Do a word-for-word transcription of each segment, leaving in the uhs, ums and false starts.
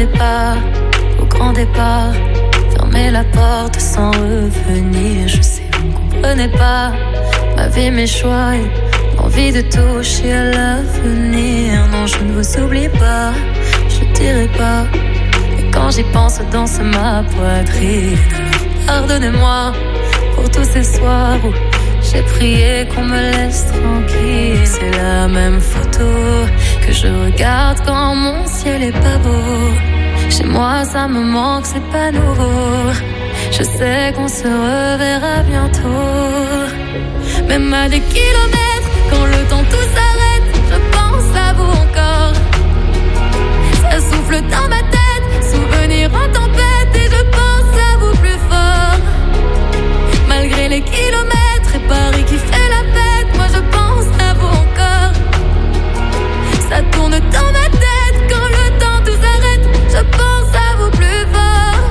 m'attendais pas au grand départ. Fermer la porte sans revenir. Je sais, vous ne comprenez pas ma vie, mes choix et l'envie de toucher à l'avenir. Non, je ne vous oublie pas, je dirai pas. Mais quand j'y pense, danse ma poitrine. Alors pardonnez-moi pour tous ces soirs où j'ai prié qu'on me laisse tranquille. C'est la même photo que je regarde quand mon ciel est pas beau. Chez moi ça me manque, c'est pas nouveau. Je sais qu'on se reverra bientôt. Même à des kilomètres, quand le temps tout s'arrête, je pense à vous encore. Ça souffle dans ma tête, souvenir en tempête, et je pense à vous plus fort. Malgré les kilomètres et Paris qui fait la fête, moi je pense à vous encore. Ça tourne dans ma tête, quand le temps tout s'arrête, je pense à vous plus fort.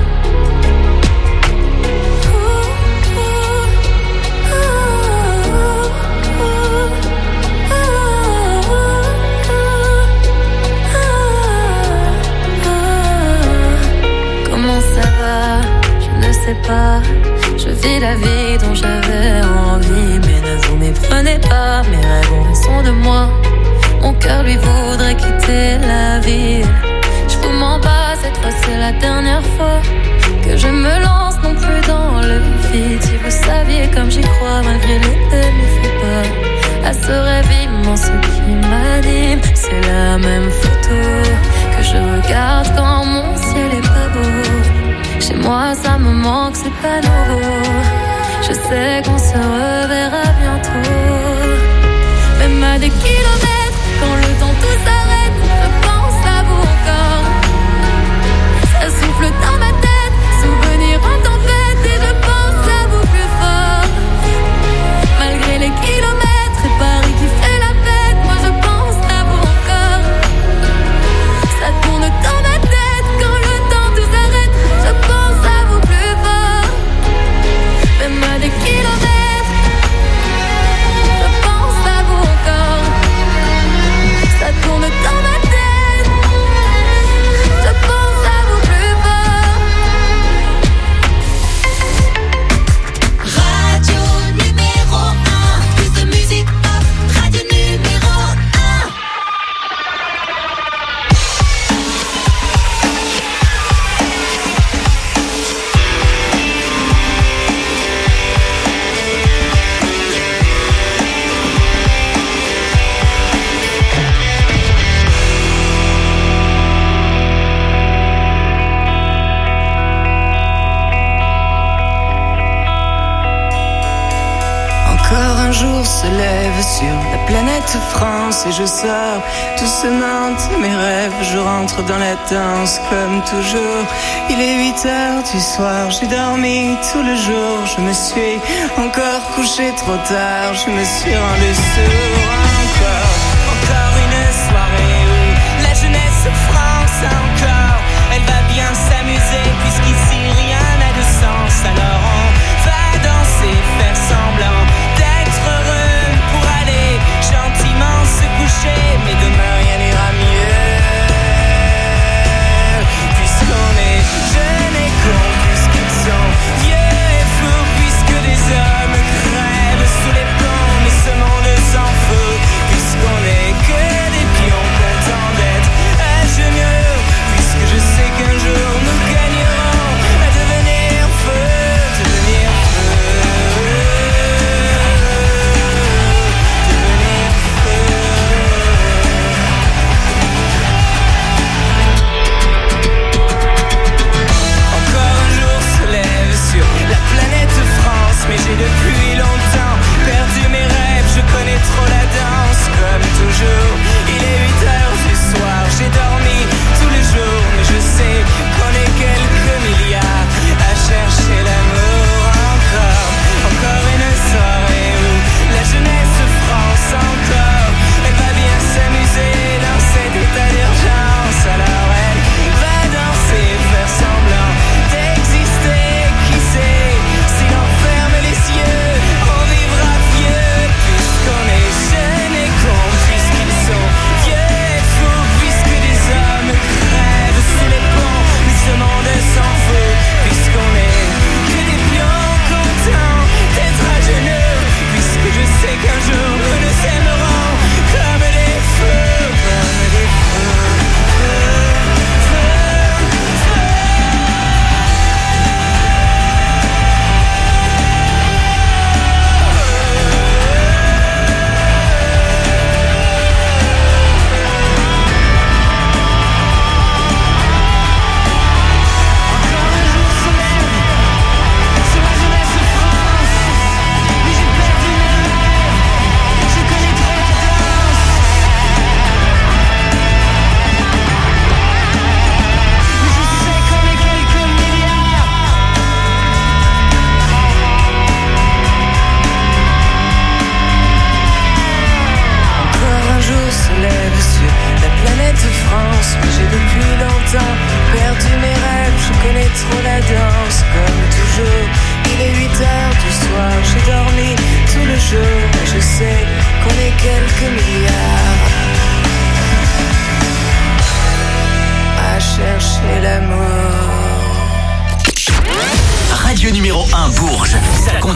Comment ça va? Je ne sais pas. Je vis la vie dont j'avais envie, mais ne vous méprenez pas, mes rêves ont raison de moi. Mon cœur lui voudrait quitter la ville. Je vous mens pas, cette fois c'est la dernière fois que je me lance non plus dans le vide. Si vous saviez comme j'y crois, malgré les peines, ne fais pas à ce rêve immense qui m'anime. C'est la même photo que je regarde quand mon ciel est pas beau. Chez moi ça me manque, c'est pas nouveau. Je sais qu'on se reverra bientôt. Même à des kilomètres, quand le temps tout s'arrête, je pense à vous encore. Ça souffle dans ma tête, souvenir en tempête, et je pense à vous plus fort. Malgré les kilomètres et Paris qui fait la fête, moi je pense à vous encore. Ça tourne dans ma tête, quand le temps tout s'arrête, je pense à vous plus fort. Même à des kilomètres, je pense à vous encore. Ça tourne dans ma tête, je pense à vous plus fort. Radio numéro un, plus de musique pop. Radio numéro un. Encore un jour se lève sur la planète France et je sors doucement de mes rêves. Je rentre dans la danse comme toujours. Il est huit heures du soir, j'ai dormi tout le jour. Je me suis encore couché trop tard, je me suis rendu sourd. Encore, encore une soirée où la jeunesse France encore. Elle va bien s'amuser puisqu'ici rien n'a de sens. Alors on va danser, faire semblant d'être heureux pour aller gentiment se coucher. Mais demain rien n'ira mieux, puisqu'on est jeunes et cons, puisqu'ils sont vieux et fous, puisque des hommes crèvent sous les ponts. Mais ce monde s'en fout,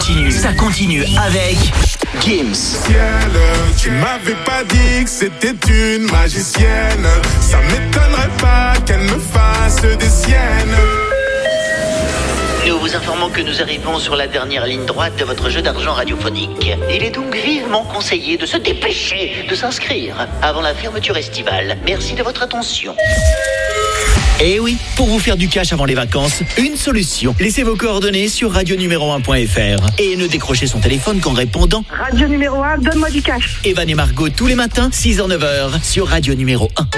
continue, ça continue avec Gims. Ciel, tu m'avais pas dit que c'était une magicienne. Ça m'étonnerait pas qu'elle me fasse des siennes. Nous vous informons que nous arrivons sur la dernière ligne droite de votre jeu d'argent radiophonique. Il est donc vivement conseillé de se dépêcher de s'inscrire avant la fermeture estivale. Merci de votre attention. Eh oui, pour vous faire du cash avant les vacances, une solution. Laissez vos coordonnées sur radio numéro un point f r et ne décrochez son téléphone qu'en répondant Radio numéro un, donne-moi du cash. Evan et Margot tous les matins, six heures neuf heures sur Radio numéro un.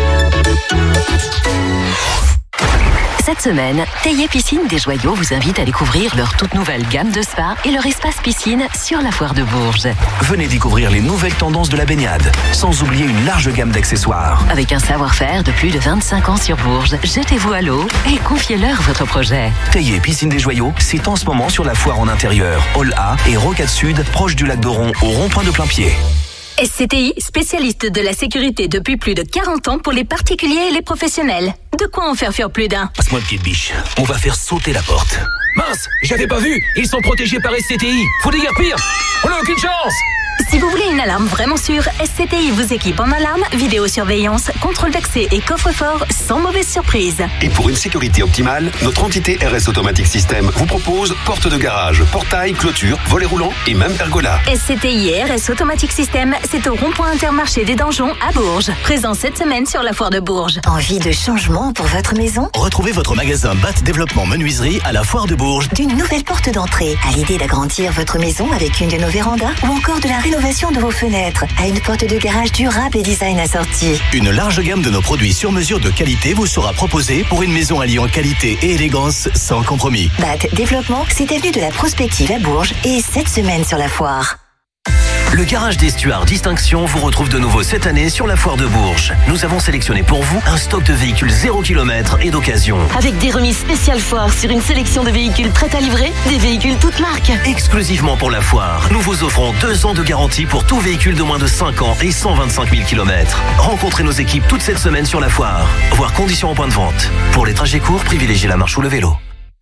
Cette semaine, Théier Piscine des Joyaux vous invite à découvrir leur toute nouvelle gamme de spa et leur espace piscine sur la foire de Bourges. Venez découvrir les nouvelles tendances de la baignade, sans oublier une large gamme d'accessoires. Avec un savoir-faire de plus de vingt-cinq ans sur Bourges, jetez-vous à l'eau et confiez-leur votre projet. Théier Piscine des Joyaux, c'est en ce moment sur la foire en intérieur, Hall A et Rocade Sud, proche du lac d'Oron, au rond-point de Plain-Pied. S C T I, spécialiste de la sécurité depuis plus de quarante ans pour les particuliers et les professionnels. De quoi en faire fuir plus d'un. Passe-moi une petite biche, on va faire sauter la porte. Mince, j'avais pas vu, ils sont protégés par S C T I. Faut déguerpir, on n'a aucune chance. Si vous voulez une alarme vraiment sûre, S C T I vous équipe en alarme, vidéosurveillance, contrôle d'accès et coffre-fort sans mauvaise surprise. Et pour une sécurité optimale, notre entité R S Automatic System vous propose porte de garage, portail, clôture, volet roulant et même pergola. S C T I et R S Automatic System, c'est au rond-point Intermarché des Donjons à Bourges. Présent cette semaine sur la foire de Bourges. Envie de changement pour votre maison? Retrouvez votre magasin B A T Développement Menuiserie à la foire de Bourges. D'une nouvelle porte d'entrée, à l'idée d'agrandir votre maison avec une de nos vérandas ou encore de la rénovation de vos fenêtres, à une porte de garage durable et design assorti. Une large gamme de nos produits sur mesure de qualité vous sera proposée pour une maison alliant qualité et élégance sans compromis. B A T Développement, c'est avenue de la Prospective à Bourges et cette semaine sur la foire. Le garage d'Estuard Distinction vous retrouve de nouveau cette année sur la foire de Bourges. Nous avons sélectionné pour vous un stock de véhicules zéro kilomètre et d'occasion. Avec des remises spéciales foire sur une sélection de véhicules prêts à livrer, des véhicules toutes marques. Exclusivement pour la foire, nous vous offrons deux ans de garantie pour tout véhicule de moins de cinq ans et cent vingt-cinq mille kilomètres. Rencontrez nos équipes toute cette semaine sur la foire. Voir conditions en point de vente. Pour les trajets courts, privilégiez la marche ou le vélo.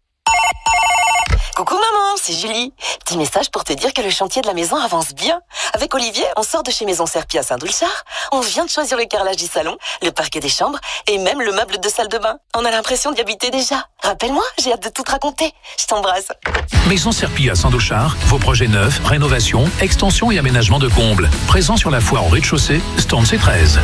Coucou maman, c'est Julie. Petit message pour te dire que le chantier de la maison avance bien. Avec Olivier, on sort de chez Maison Serpie à Saint-Doulchard. On vient de choisir le carrelage du salon, le parquet des chambres et même le meuble de salle de bain. On a l'impression d'y habiter déjà. Rappelle-moi, j'ai hâte de tout te raconter. Je t'embrasse. Maison Serpie à Saint-Doulchard, vos projets neufs, rénovation, extension et aménagement de combles. Présent sur la foire au rez-de-chaussée, stand C treize.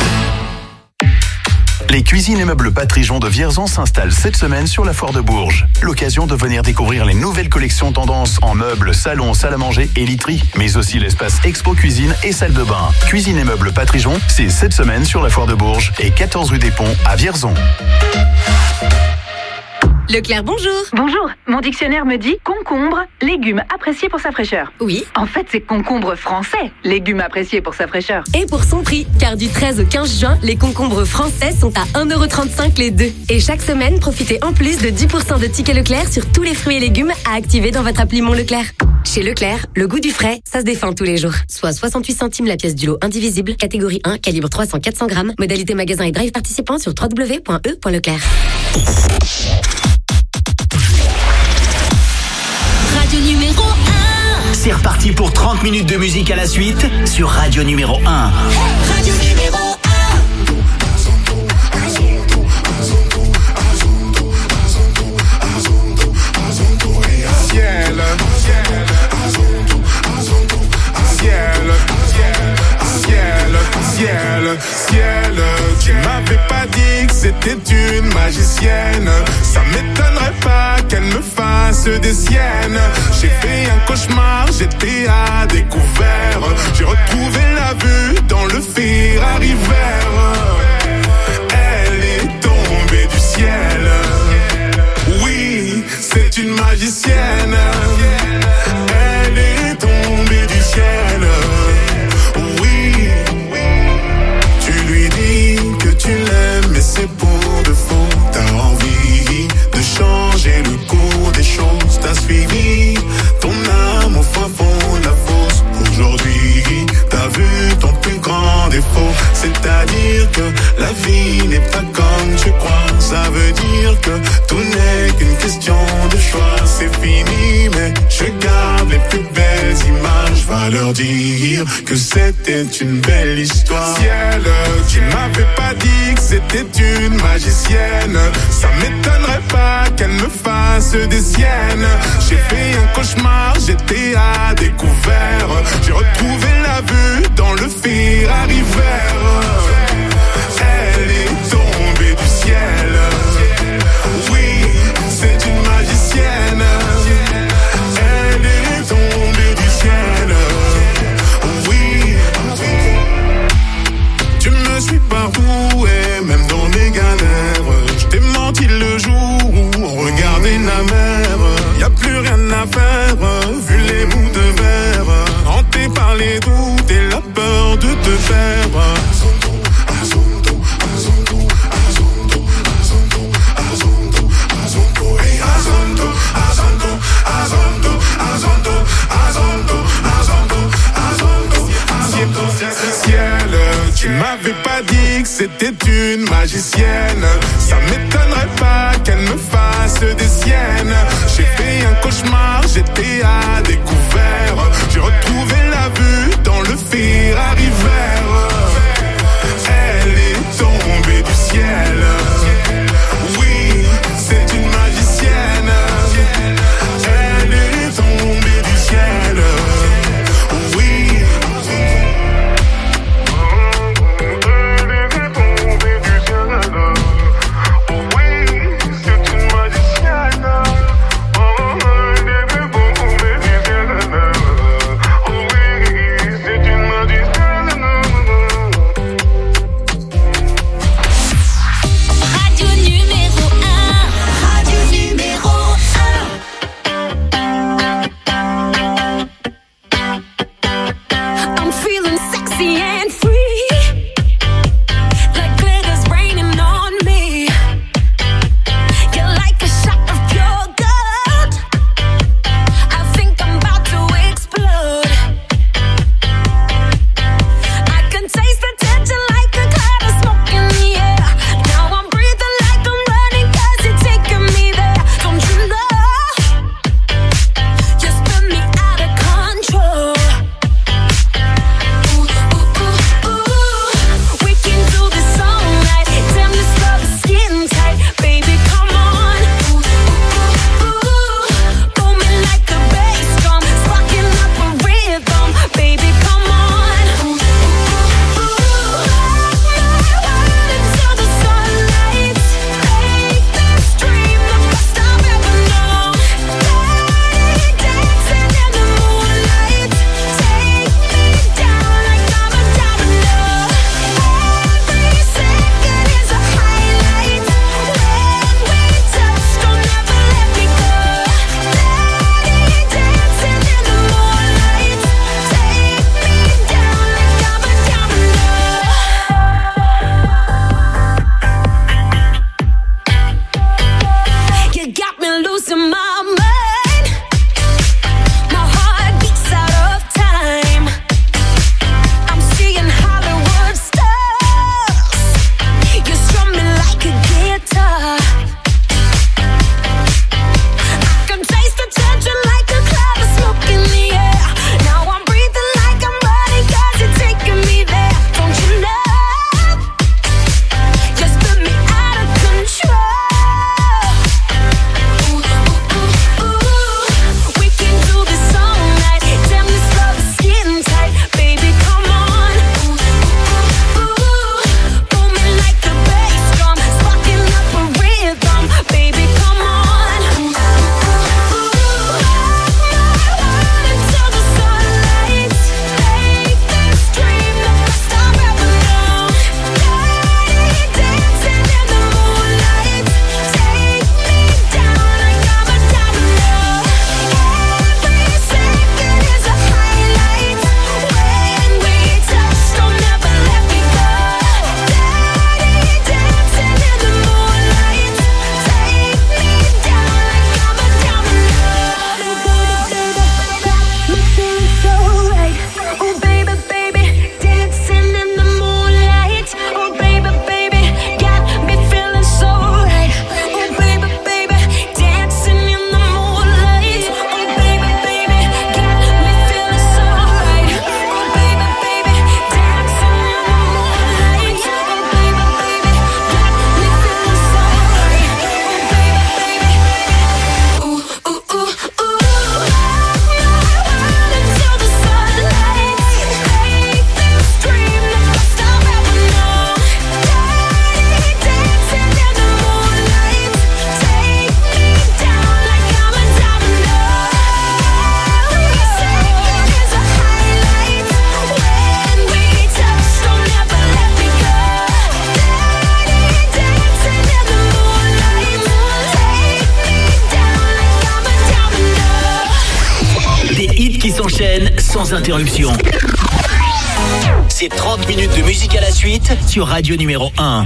Les cuisines et meubles Patrijon de Vierzon s'installent cette semaine sur la foire de Bourges. L'occasion de venir découvrir les nouvelles collections tendances en meubles, salons, salle à manger et literie, mais aussi l'espace expo cuisine et salle de bain. Cuisine et meubles Patrijon, c'est cette semaine sur la foire de Bourges et quatorze rue des Ponts à Vierzon. Leclerc, bonjour. Bonjour. Mon dictionnaire me dit concombre, légume apprécié pour sa fraîcheur. Oui. En fait, c'est concombre français, légume apprécié pour sa fraîcheur. Et pour son prix, car du treize au quinze juin, les concombres français sont à un euro trente-cinq les deux. Et chaque semaine, profitez en plus de dix pour cent de tickets Leclerc sur tous les fruits et légumes à activer dans votre appli Mon Leclerc. Chez Leclerc, le goût du frais, ça se défend tous les jours. Soit soixante-huit centimes la pièce du lot indivisible, catégorie un, calibre trois cents à quatre cents grammes, modalité magasin et drive participant sur w w w point e point leclerc. Radio numéro un. C'est reparti pour trente minutes de musique à la suite sur Radio numéro un. Radio numéro un. Ciel, ciel, ciel, ciel, ciel. Tu m'avais pas dit que c'était une magicienne. Ça m'étonnerait pas qu'elle me fasse des siennes. J'ai fait un cauchemar, j'étais à découvert. J'ai retrouvé la vue dans le Ferrari vert. Elle est tombée du ciel. Oui, c'est une magicienne. Elle est tombée du ciel. Oui, tu lui dis que tu l'aimes, mais c'est pour de faux. T'as envie de changer le cours des choses. T'as suivi ton âme au fin fond de la fosse. Aujourd'hui, t'as vu ton plus grand défaut. C'est-à-dire que la vie n'est pas comme tu crois. Ça veut dire que tout n'est qu'une question de choix. C'est fini, mais je garde les plus va leur dire que c'était une belle histoire. Ciel, tu m'avais pas dit que c'était une magicienne. Ça m'étonnerait pas qu'elle me fasse des siennes. J'ai fait un cauchemar, j'étais à découvert. J'ai retrouvé la vue dans le Ferrari vert. Elle est tombée du ciel. Oui, c'est une magicienne. Elle est tombée du ciel. Oui, tu me suis partout et même dans mes galères. Je t'ai menti le jour où on regardait la mer. Y'a plus rien à faire, vu les bouts de verre. Hanté par les doutes et la peur de te perdre. Ciel, tu m'avais pas dit que c'était une magicienne. Ça m'étonnerait pas qu'elle me fasse des siennes. J'ai fait un cauchemar, j'étais à découvert. J'ai retrouvé la vue dans le Ferrari vert. Elle est tombée du ciel. Oui, c'est une magicienne. Elle est tombée du ciel. Oui. sans interruption. C'est trente minutes de musique à la suite sur Radio numéro un.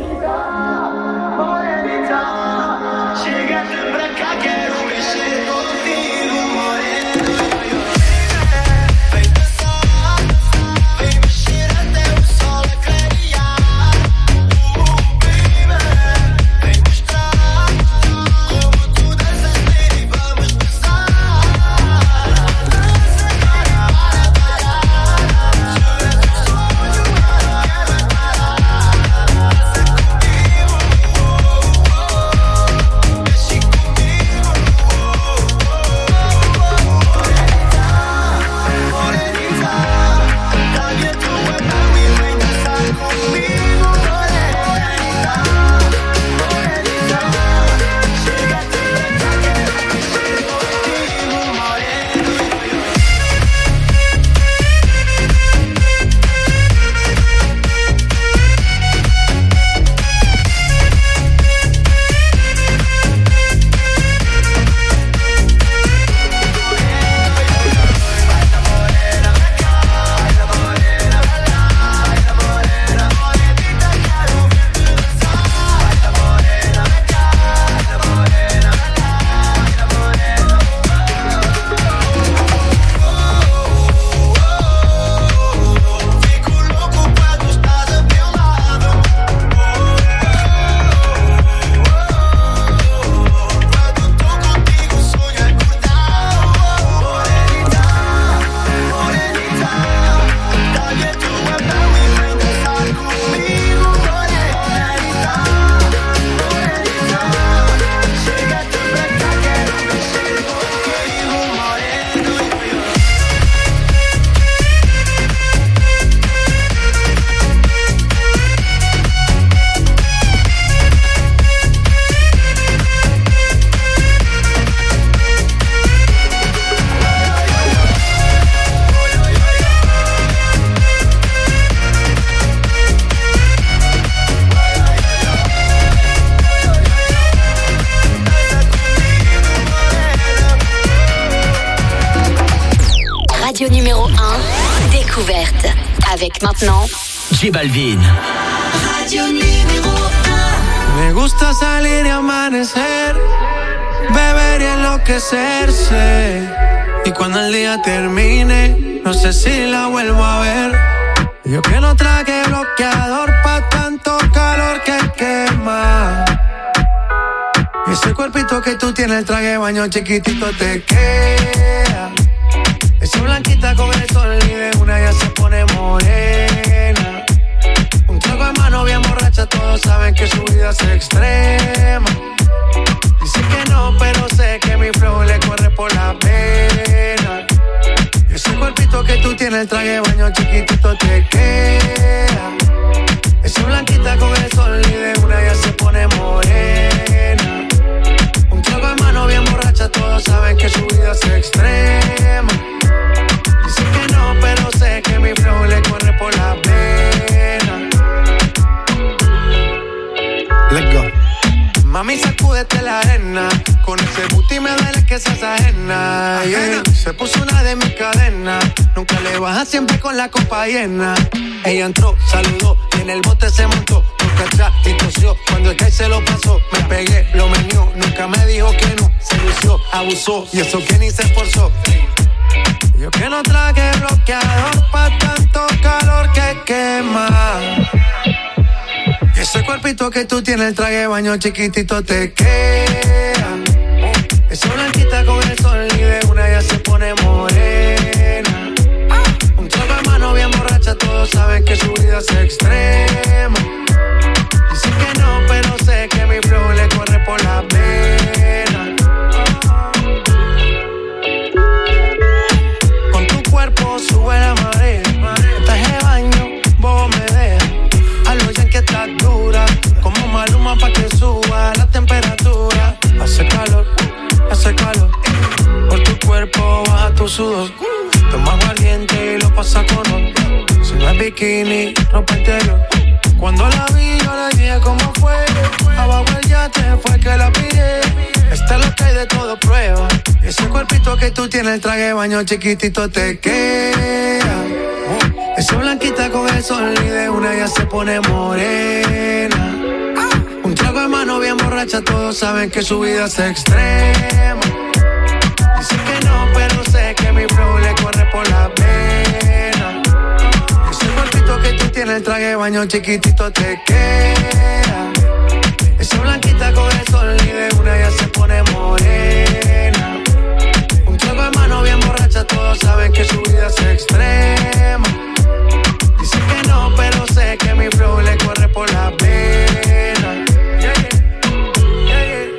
Radio numéro un, découverte. Avec maintenant J Balvin. Radio numéro un. Me gusta salir y amanecer, beber y enloquecerse. Y cuando el día termine, no sé si la vuelvo a ver. Yo que no traje bloqueador pa' tanto calor que quema. Y ese cuerpito que tú tienes, el traje de baño chiquitito te queda. Esa blanquita con el sol y de una ya se pone morena. Un trago de mano bien borracha, todos saben que su vida es extrema. Dice que no, pero sé que mi flow le corre por la pena. Y ese cuerpito que tú tienes, el traje de baño chiquitito te queda. Esa blanquita con el sol y de una ya se pone morena. Un trago de mano bien borracha, todos saben que su vida es extrema. Dice que no, pero sé que mi flow le corre por la pena. Let's go. Mami, sacúdete la arena. Con ese booty me duele que seas ajena. Yeah. Se puso una de mis cadenas. Nunca le baja, siempre con la copa llena. Ella entró, saludó y en el bote se montó. Nunca atrás y tosió. Cuando el que se lo pasó, me pegué, lo menió. Nunca me dijo que no. Se lució, abusó y eso que ni se esforzó. Yo que no traje bloqueador pa' tanto calor que quema. Y ese cuerpito que tú tienes, el traje de baño chiquitito te queda. Esa blanquita con el sol y de una ya se pone morena. Un trago de mano bien borracha, todos saben que su vida es extrema. Dice que no, pero sé que mi flow le corre por la pena. Con tu cuerpo sube la marea. Traje de baño, vos me dejas. A lo ya que estás dura, como Maluma pa' que suba la temperatura. Hace calor, hace calor. Por tu cuerpo baja tu sudor. Toma aguardiente y lo pasa con otro. Si no es bikini, ropa interior. Cuando la vi yo le dije cómo fue. Abajo el yate fue que la pillé. Esta es lo que hay de todo prueba. Ese cuerpito que tú tienes, el traje de baño chiquitito te queda. Esa blanquita con el sol y de una ya se pone morena. Un trago de mano bien borracha, todos saben que su vida es extrema. Dice que no, pero sé que mi flow le corre por la pena. Ese cuerpito que tú tienes, el traje de baño chiquitito te queda. Esa blanquita con el sol y de una ya se pone morena. Un trago de mano bien borracha, todos saben que su vida es extrema. Dice que no, pero sé que mi flow le corre por la pena. Yeah, yeah. Yeah, yeah.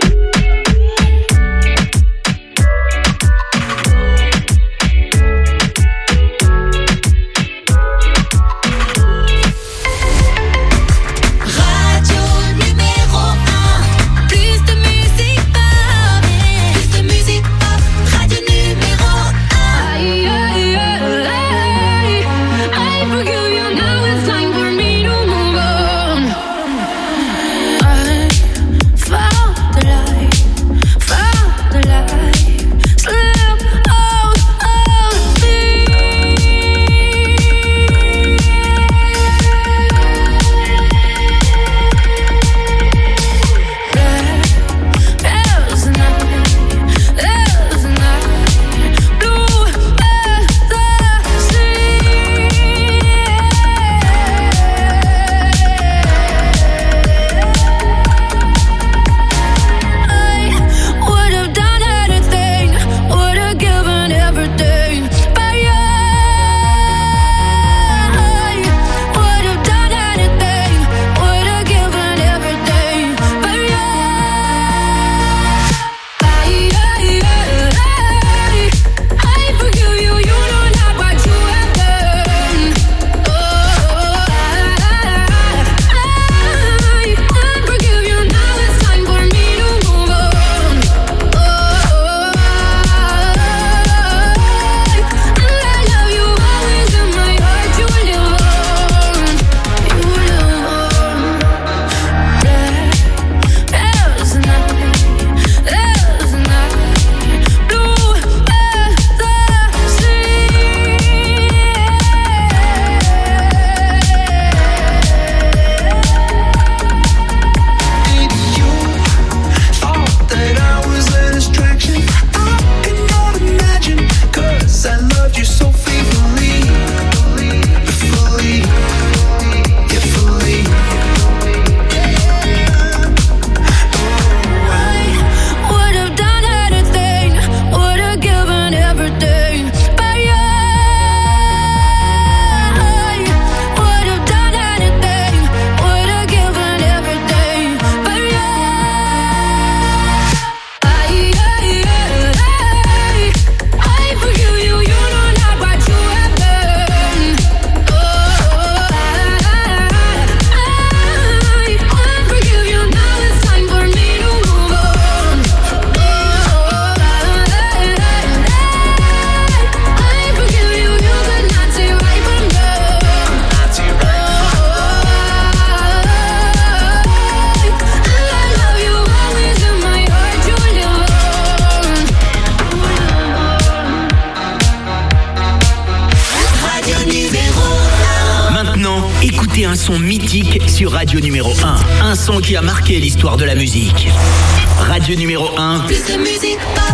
Un son mythique sur Radio numéro un. Un son qui a marqué l'histoire de la musique. Radio numéro un. Plus de musique pop.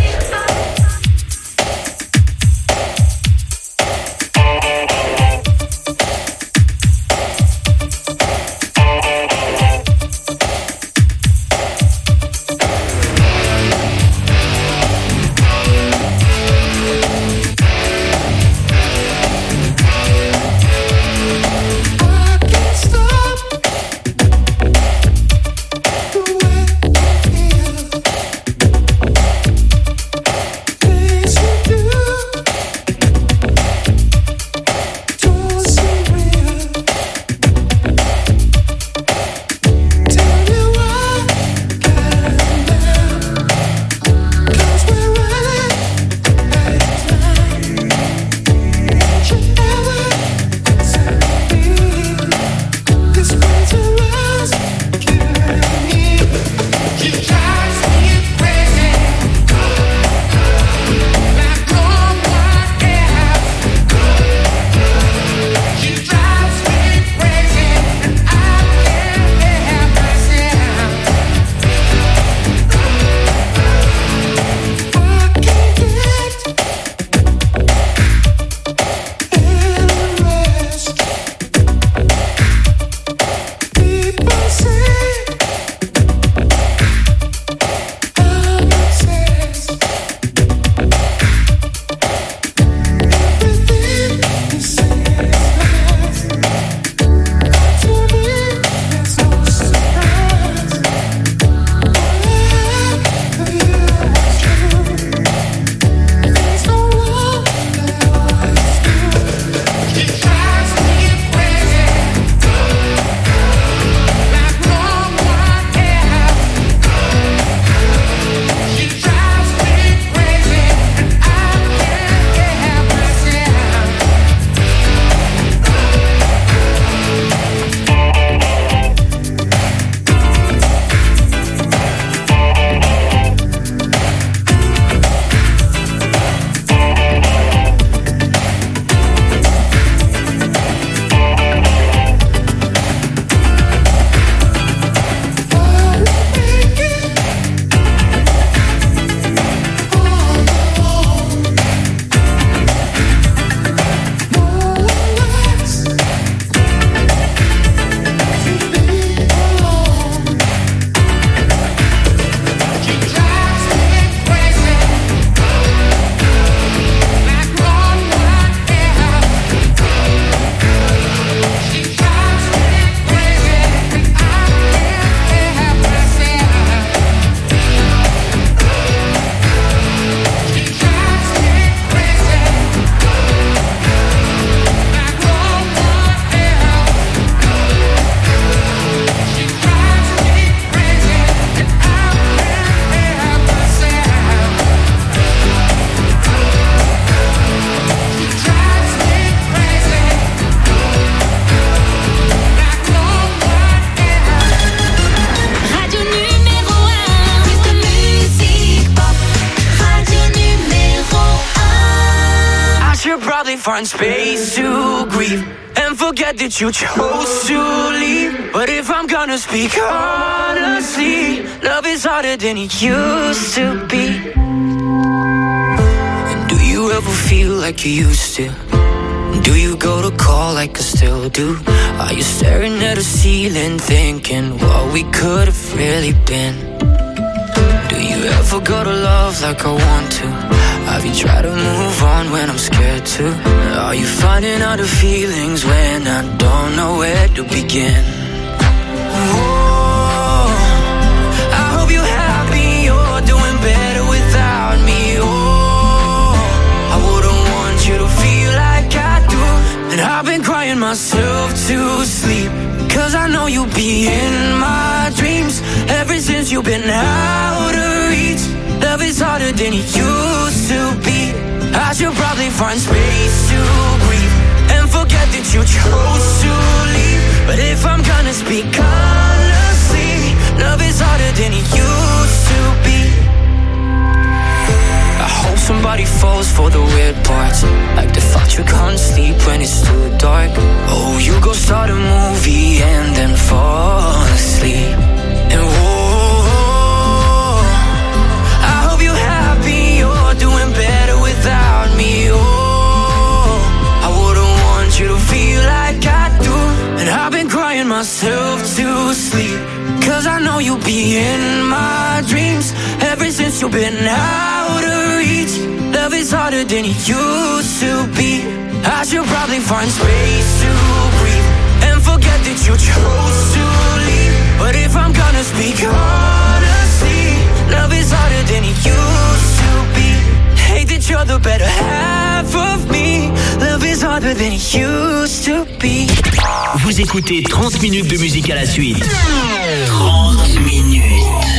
find space to grieve and forget that you chose to leave. But if I'm gonna speak honestly, love is harder than it used to be. And do you ever feel like you used to? Do you go to call like I still do? Are you staring at a ceiling thinking what we could have really been? Do you ever go to love like I want to? Have you tried to move on when I'm scared to? Are you finding out the feelings when I don't know where to begin? Oh, I hope you're happy, you're doing better without me. Oh, I wouldn't want you to feel like I do. And I've been crying myself to sleep, cause I know you'll be in my dreams. Ever since you've been out of reach, love is harder than it used to be. I should probably find space to breathe and forget that you chose to leave. But if I'm gonna speak honestly, love is harder than it used to be. I hope somebody falls for the weird parts, like the thought you can't sleep when it's too dark. Oh, you go start a movie and then fall asleep. And whoa, I hope you're happy, you're doing better without me. Oh, I wouldn't want you to feel like I do. And I've been crying myself to sleep, cause I know you'll be in my dreams. Ever since you've been out of reach, love is harder than it used to be. I should probably find space to breathe and forget that you chose to leave. But if I'm gonna speak honestly, love is harder than it used to be. Hate that you're the better half of me. Love is harder than it used to be. Vous écoutez trente minutes de musique à la suite. trente minutes.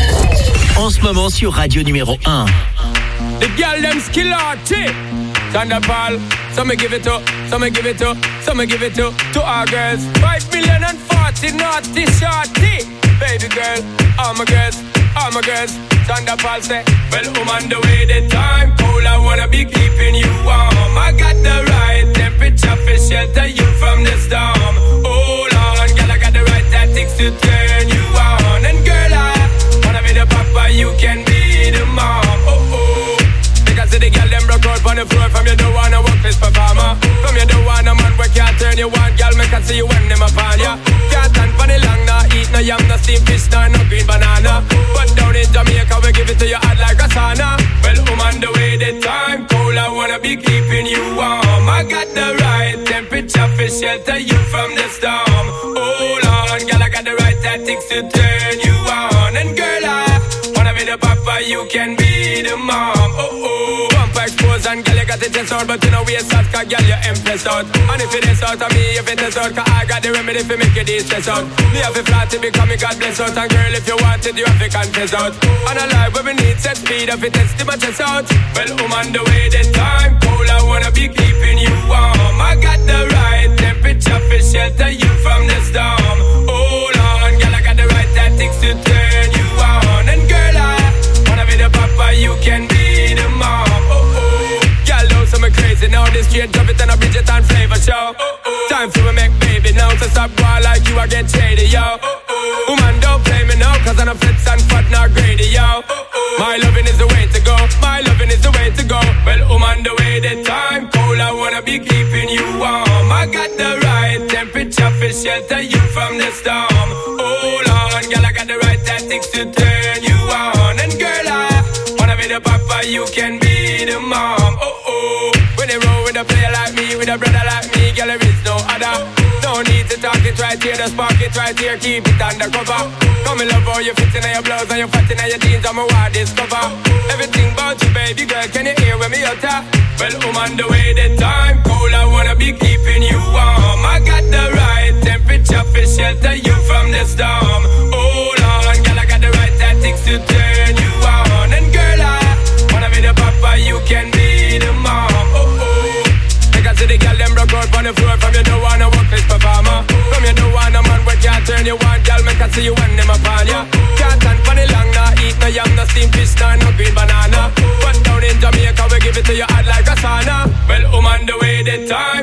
En ce moment sur Radio numéro un. The girl them skill out, Thunderball. Some me give it to, some me give it to, some me give it to, to our girls. Five million and forty naughty shorty. Baby girl, all my girls, all my girls. Thunderball say, well, I'm on the way, the time cold, I wanna be keeping you warm. I got the right temperature for shelter you from the storm. Hold on, girl, I got the right tactics to turn you on. And girl, I wanna be the papa, you can be the mom. Oh, oh. Because the girl, them broke out on the floor. From you don't wanna work this performer. From you don't wanna man where can't turn you on. Girl, make I see you when them upon ya. Can't stand for the long, nah eat no yam, no steamed fish, nah, no green banana. But down in Jamaica, we give it to you hot like a sauna. Well, I'm on the way, the time cold, I wanna be keeping you warm. I got the right temperature for shelter you from the storm. Hold on, girl, I got the right tactics to turn you on. And girl, I wanna be the papa, you can be the mom. Oh, oh. Bumper expose and girl, you got the test out, but you know we out, cause girl, you impressed out. And if it is out of me, if it is out, cause I got the remedy for make it stress out. Me have a flat to become a God bless out. And girl, if you want it, you have to confess out. And a life where we need set speed, if it is to my chest out. Well, I'm on the way, the time cold, I wanna be keeping you warm. I got the right temperature for shelter you from the storm. Hold on, girl, I got the right tactics to turn you on. And girl, I wanna be the papa, you can be the mom. Oh, oh. Girl, know some crazy now, this straight drop it and a Bridget and flavor show. Oh, oh. Time for me make baby now, so stop boy like you, I get shady, yo. Oh, oh. Woman, don't play me now, cause I'm a fits and fat, not greedy, yo. Oh, oh. My loving is the way to go, my loving is the way to go. Well, I'm on the way, the time cold, I wanna be keeping you warm. I got the right temperature for shelter you from the storm. Hold on, girl, I got the right tactics to turn you on. And girl, I wanna be the papa, you can be the mom. Oh, oh. When they roll with a player like me, with a brother like me, girl, there is no other. No need to talk it right here, the spark it right here, keep it undercover. Come in love how you fit in your blouse and you fat in your jeans, I'm a wild discover. Everything about you, baby girl, can you hear when me utter? Well, I'm on the way, the time cold, I wanna be keeping you warm. I got the right temperature for shelter you from the storm. Hold on, girl, I got the right tactics to turn you on. And girl, I wanna be the papa, you can be the mom. Oh, oh. Because the girl, them broke out on the floor. From you don't wanna work this performer. From you don't wanna man where can't turn you on. Girl, make I see you when them upon ya. Can't stand for the long, nah eat no yam, no steamed fish, nah, no green banana. But down in Jamaica, we give it to you hot like a sauna. Well, I'm on the way, the time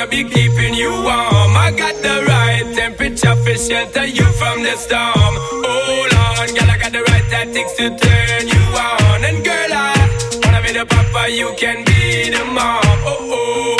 be keeping you warm. I got the right temperature for shelter you from the storm. Hold on, girl, I got the right tactics to turn you on. And girl, I wanna be the papa, you can be the mom. Oh oh.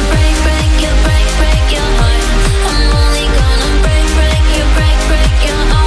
Break your heart.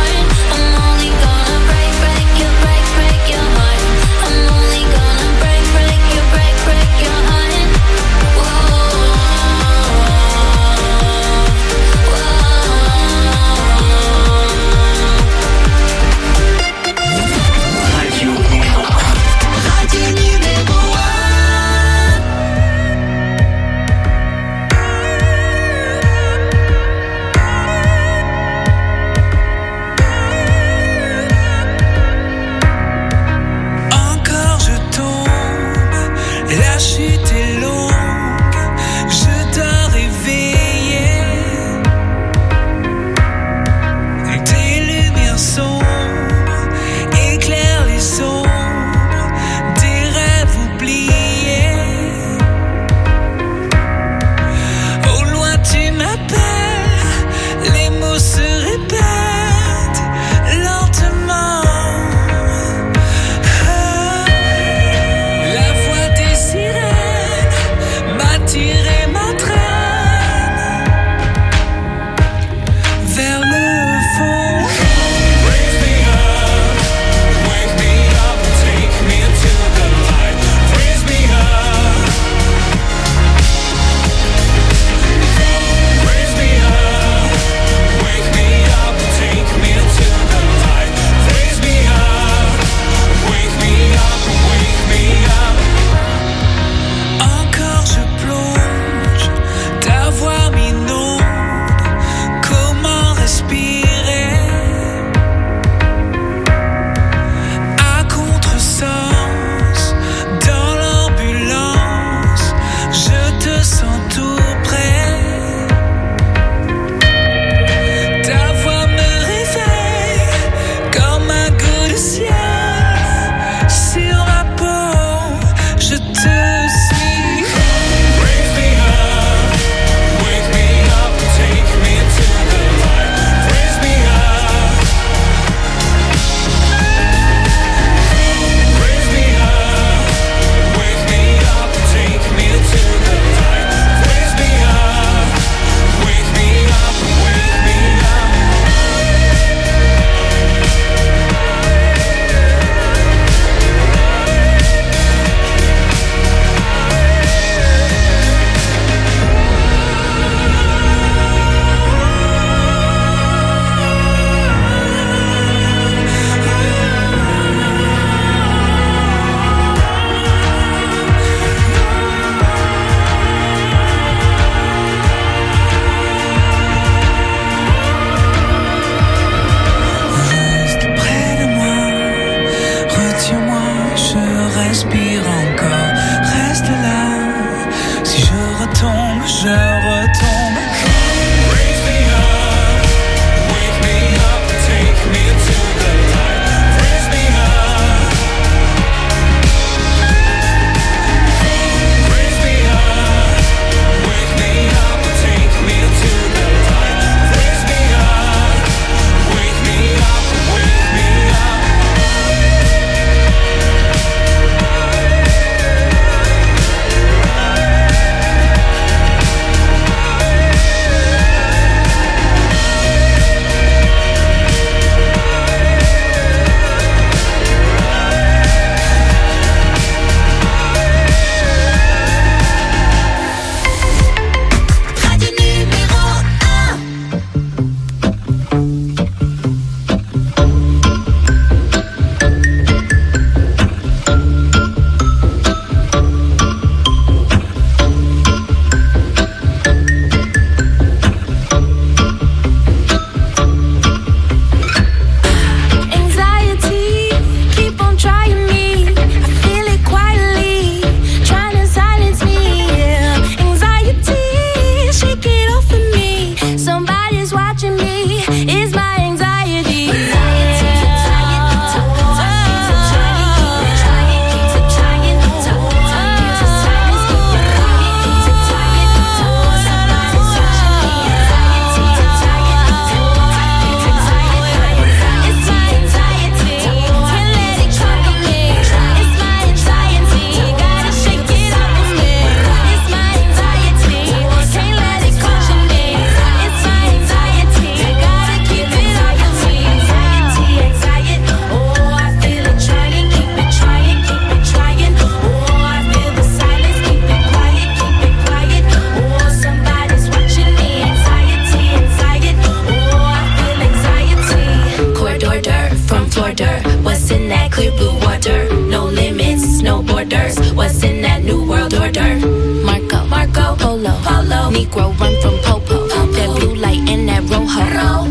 grow, run from popo. That blue light and that rojo.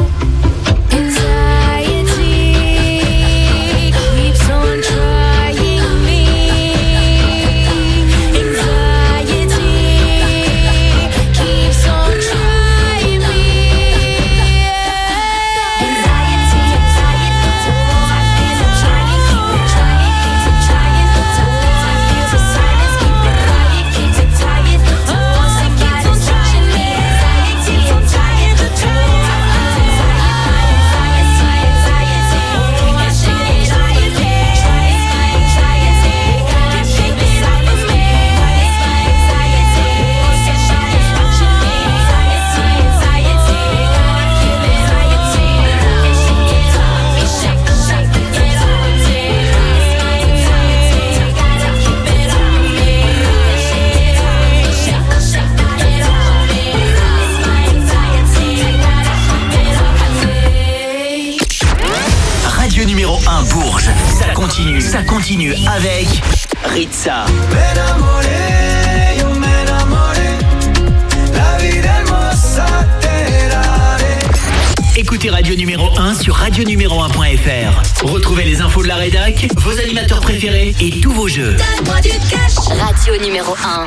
Anxiety keeps on trying me. Anxiety keeps on trying me. Anxiety, anxiety, the more I feel I'm trying, keep it trying, keep it trying. The more I feel the silence, keep it quiet, keep it tired. The more somebody's touching me, anxiety, anxiety, the more I feel anxiety, anxiety, anxiety, anxiety, gotta keep it out of me. Anxiety, somebody's watching me. Anxiety, anxiety, gotta keep it anxiety, and shake it off, me shake, shake it off. Anxiety, gotta keep it on me, and shake it off, me shake, shake it off. It's my anxiety, gotta keep it on me. Radio numéro un Bourges. Ça continue, ça continue avec Ritza. Écoutez Radio numéro un sur radio numéro un point f r. Retrouvez les infos de la rédac, vos animateurs préférés et tous vos jeux. Donne-moi du cash. Radio numéro un.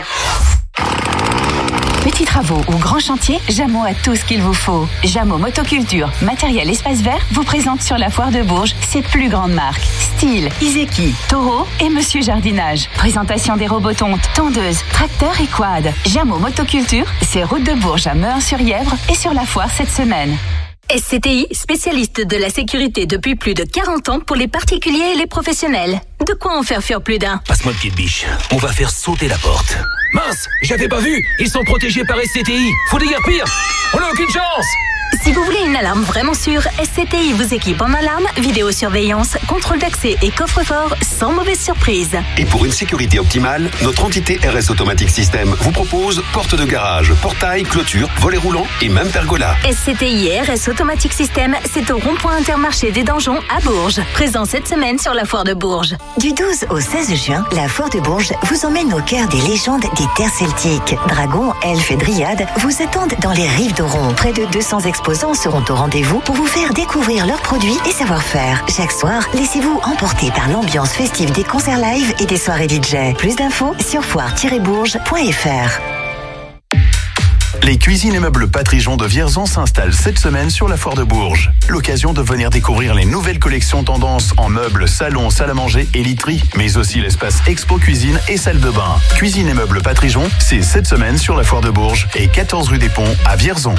Petits travaux ou grands chantiers, Jameau a tout ce qu'il vous faut. Jameau Motoculture, matériel espace vert, vous présente sur la foire de Bourges ses plus grandes marques. Style, Iseki, Toro et Monsieur Jardinage. Présentation des robots tontes, tondeuses, tracteurs et quads. Jameau Motoculture, c'est route de Bourges à Meurs-sur-Yèvre et sur la foire cette semaine. S C T I, spécialiste de la sécurité depuis plus de quarante ans pour les particuliers et les professionnels. De quoi en faire fuir plus d'un. Passe-moi le pied de biche. On va faire sauter la porte. Mince, j'avais pas vu. Ils sont protégés par S C T I. Faut déguerpir. On n'a aucune chance. Si vous voulez une alarme vraiment sûre, S C T I vous équipe en alarme, vidéosurveillance, contrôle d'accès et coffre-fort sans mauvaise surprise. Et pour une sécurité optimale, notre entité R S Automatic System vous propose porte de garage, portail, clôture, volet roulant et même pergola. S C T I et R S Automatic System, c'est au rond-point Intermarché des Donjons à Bourges. Présent cette semaine sur la foire de Bourges. Du douze au seize juin, la foire de Bourges vous emmène au cœur des légendes des terres celtiques. Dragons, elfes et dryades vous attendent dans les rives d'Oron. Près de deux cents exposants seront au rendez-vous pour vous faire découvrir leurs produits et savoir-faire. Chaque soir, laissez-vous emporter par l'ambiance festive des concerts live et des soirées D J. Plus d'infos sur foire tiret bourges point f r. Les cuisines et meubles Patrijon de Vierzon s'installent cette semaine sur la foire de Bourges. L'occasion de venir découvrir les nouvelles collections tendances en meubles, salons, salle à manger et literie, mais aussi l'espace expo cuisine et salle de bain. Cuisine et meubles Patrijon, c'est cette semaine sur la foire de Bourges et quatorze rue des Ponts à Vierzon.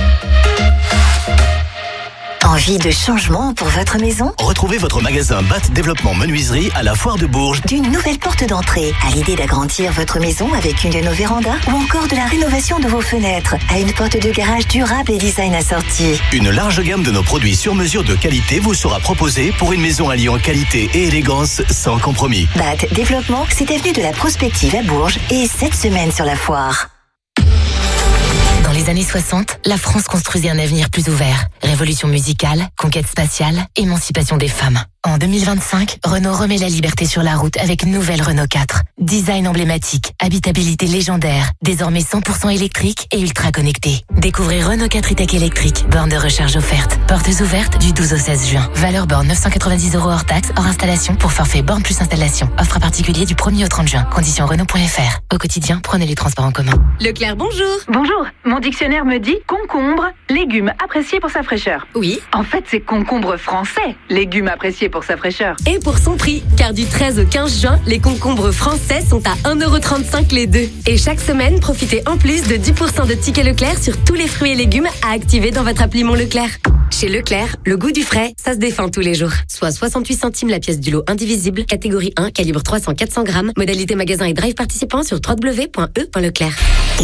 Envie de changement pour votre maison? Retrouvez votre magasin B A T Développement Menuiserie à la foire de Bourges. D'une nouvelle porte d'entrée, à l'idée d'agrandir votre maison avec une de nos vérandas ou encore de la rénovation de vos fenêtres, à une porte de garage durable et design assorti. Une large gamme de nos produits sur mesure de qualité vous sera proposée pour une maison alliant qualité et élégance sans compromis. B A T Développement, c'est avenue de la Prospective à Bourges et cette semaine sur la foire. Dans les années soixante, la France construisait un avenir plus ouvert. Révolution musicale, conquête spatiale, émancipation des femmes. En deux mille vingt-cinq, Renault remet la liberté sur la route avec une nouvelle Renault quatre. Design emblématique, habitabilité légendaire, désormais cent pour cent électrique et ultra connecté. Découvrez Renault quatre e-tech électrique, borne de recharge offerte. Portes ouvertes du douze au seize juin. Valeur borne neuf cent quatre-vingt-dix euros hors taxe, hors installation pour forfait borne plus installation. Offre à particulier du premier au trente juin. Conditions Renault point f r. Au quotidien, prenez les transports en commun. Leclerc, bonjour. Bonjour. Mon dictionnaire me dit concombre, légume apprécié pour sa fraîcheur. Oui. En fait, c'est concombre français, légume apprécié pour sa fraîcheur. Et pour son prix, car du treize au quinze juin, les concombres français sont à un euro trente-cinq les deux. Et chaque semaine, profitez en plus de dix pour cent de tickets Leclerc sur tous les fruits et légumes à activer dans votre appli Mon Leclerc. Chez Leclerc, le goût du frais, ça se défend tous les jours. Soit soixante-huit centimes la pièce du lot indivisible, catégorie un, calibre trois cents à quatre cents grammes, modalité magasin et drive participant sur w w w point e point leclerc.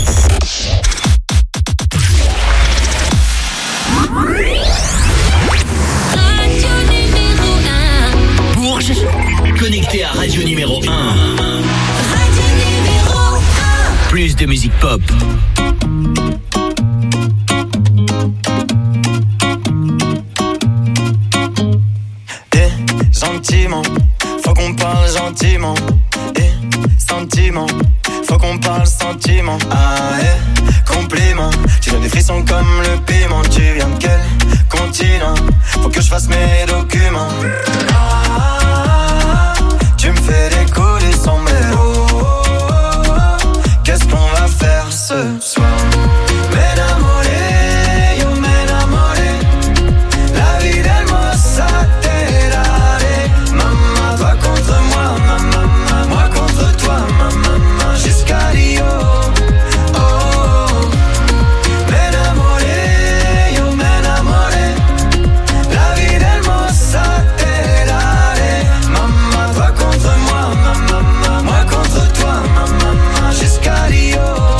Bourges, connecté à Radio numéro un. Radio numéro un. Plus de musique pop. Eh, gentiment, faut qu'on parle gentiment. Eh, sentiment, faut qu'on parle sentiment. Ah, eh, qu'on compliments. Tu donnes des frissons comme le piment. Tu viens de quel continent? Faut que je fasse mes documents. Ah, tu me fais décoller sans mélo. Qu'est-ce qu'on va faire ce soir? M'enamoré, yo m'enamoré. La vie d'hermosa te daré. Maman, toi contre moi, maman, moi contre toi, maman, jusqu'à Rio. Oh, m'enamoré, yo m'enamoré. La vie d'hermosa te daré. Maman, toi contre moi, maman, moi contre toi, maman, jusqu'à Rio.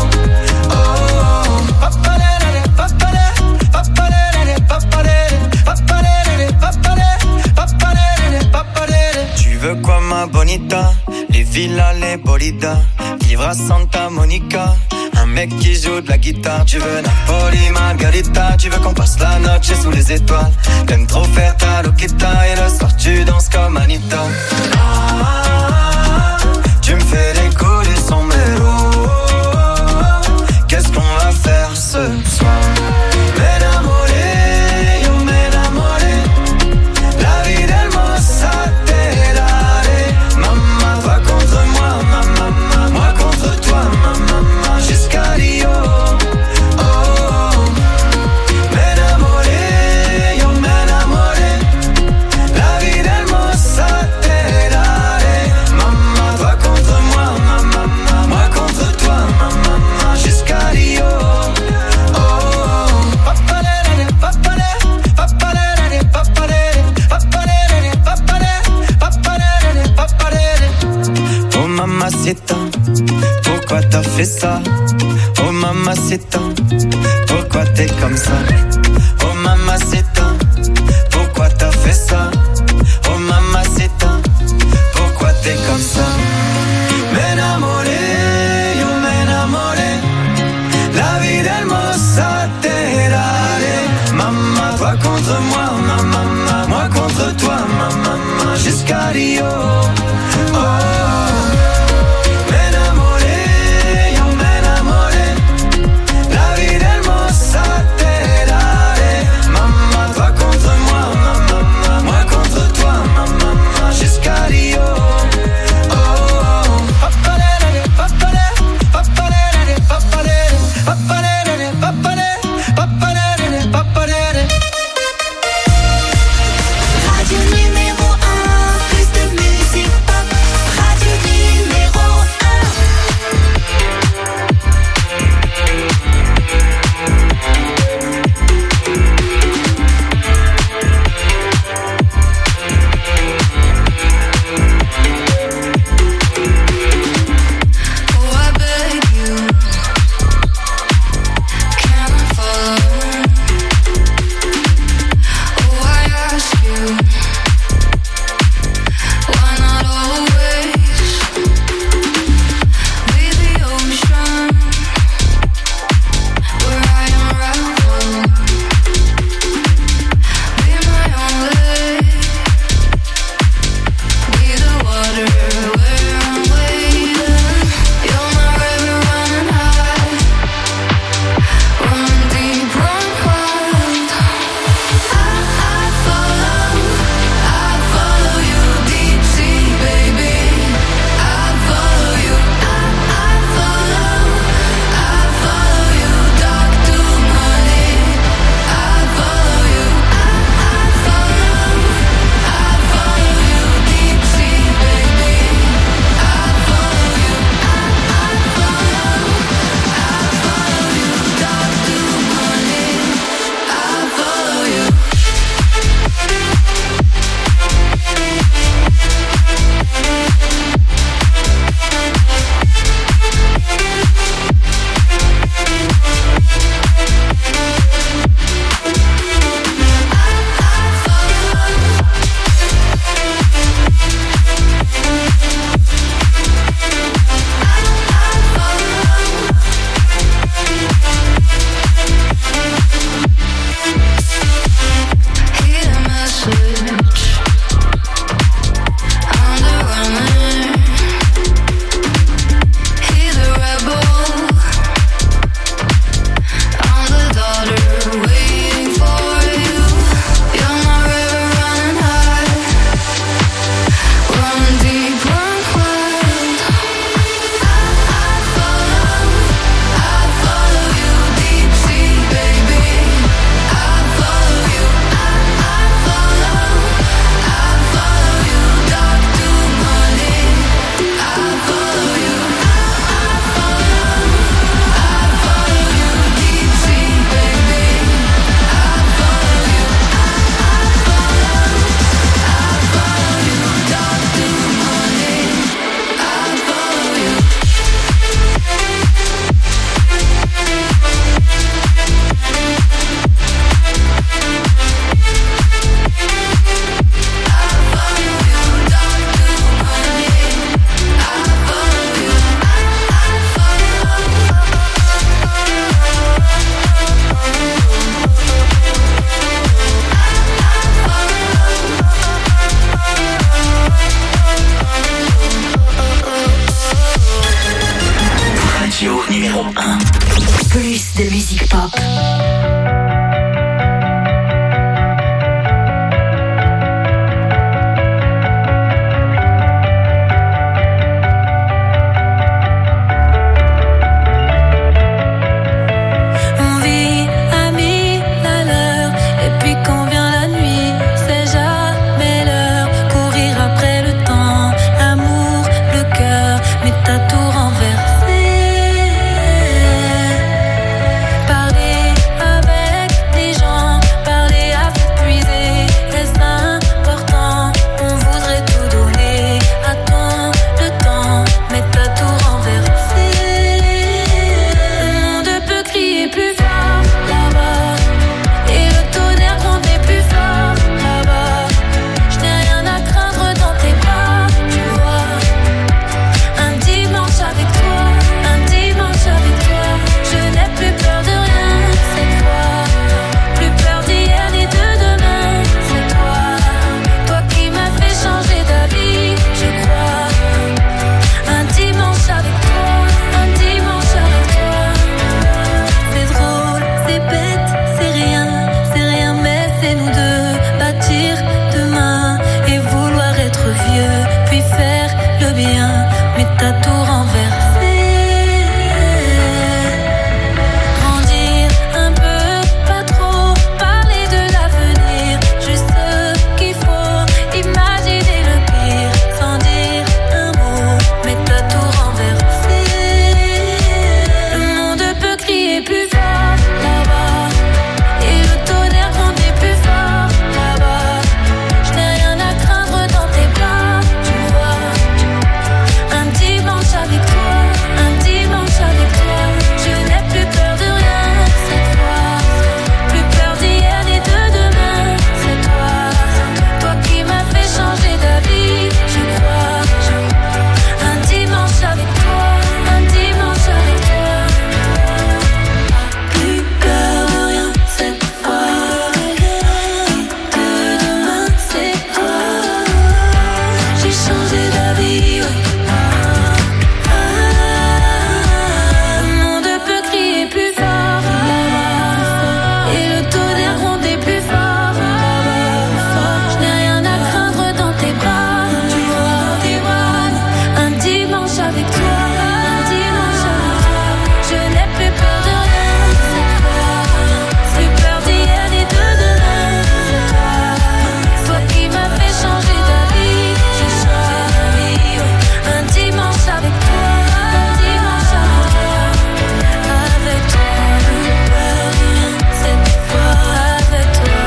Tu veux quoi ma bonita? Les villas, les bolidas. Vivre à Santa Monica. Un mec qui joue de la guitare. Tu veux Napoli, Margarita. Tu veux qu'on passe la noche sous les étoiles. T'aimes trop faire ta loquita. Et le soir tu danses comme Anita. Ah, tu me fais décoller sans mélo. Qu'est-ce qu'on va faire ce soir? M'enamoré, yo m'enamoré. La vie d'hermosa te daré. Maman, toi contre moi, maman, moi contre toi, maman, jusqu'à Rio. Oh, m'enamoré, yo m'enamoré. La vie d'hermosa te daré. Maman, toi contre moi, maman, moi contre toi, maman, jusqu'à Rio. Oh mamacita, pourquoi t'as fait ça? Oh mamacita, pourquoi t'es comme ça? Oh mamacita, pourquoi t'as fait ça? Oh mamacita, pourquoi t'es comme ça? M'enamoré, yo m'enamoré. La vie d'hermosa te daré. Maman, toi contre moi, maman, moi contre toi, maman, jusqu'à Rio.